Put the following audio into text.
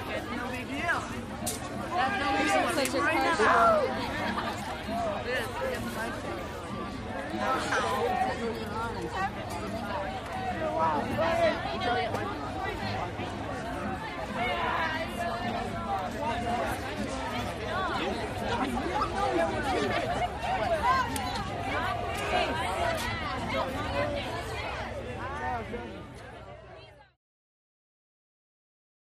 pocket. No big deal. That's no big Such deal. a Right crush. now. This is my